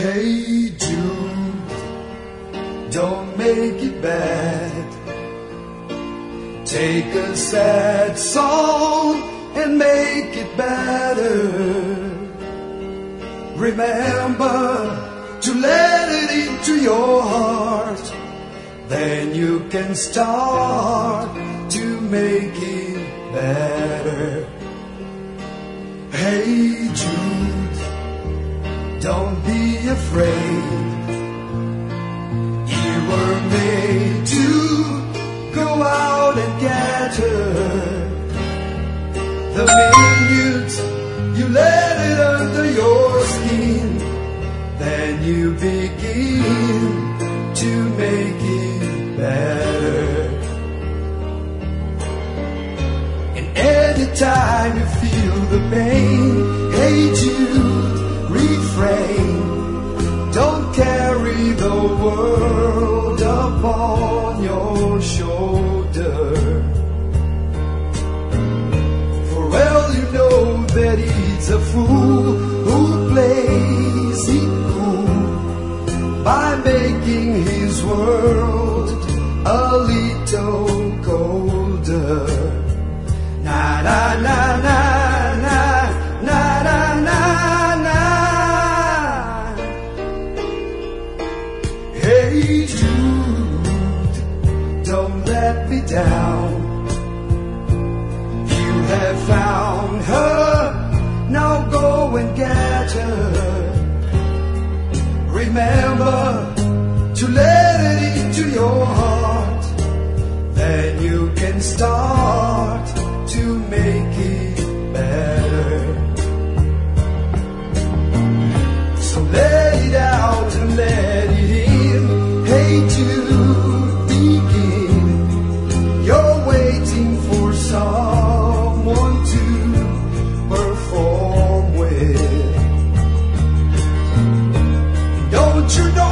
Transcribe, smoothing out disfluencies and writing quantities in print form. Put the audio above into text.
Hey Jude, don't make it bad. Take a sad song and make it better. Remember to let it into your heart. Then you can start to make it better. Hey Jude, don't be afraid. You were made to go out and get her. The minute you let it under your skin, then you begin to make it better. And anytime you feel the pain, hey Jude, refrain. Don't carry the world upon your shoulder. For well you know that he's a fool who plays it cool by making his world a little colder. Na na na na na na na na na. Hey Jude, don't let me down. You have found her, now go and get her. Remember to let it into your heart. Then you can start to make it better. So let it out and let it in. Hey Jude, begin. You're waiting for someone to perform with. Don't you know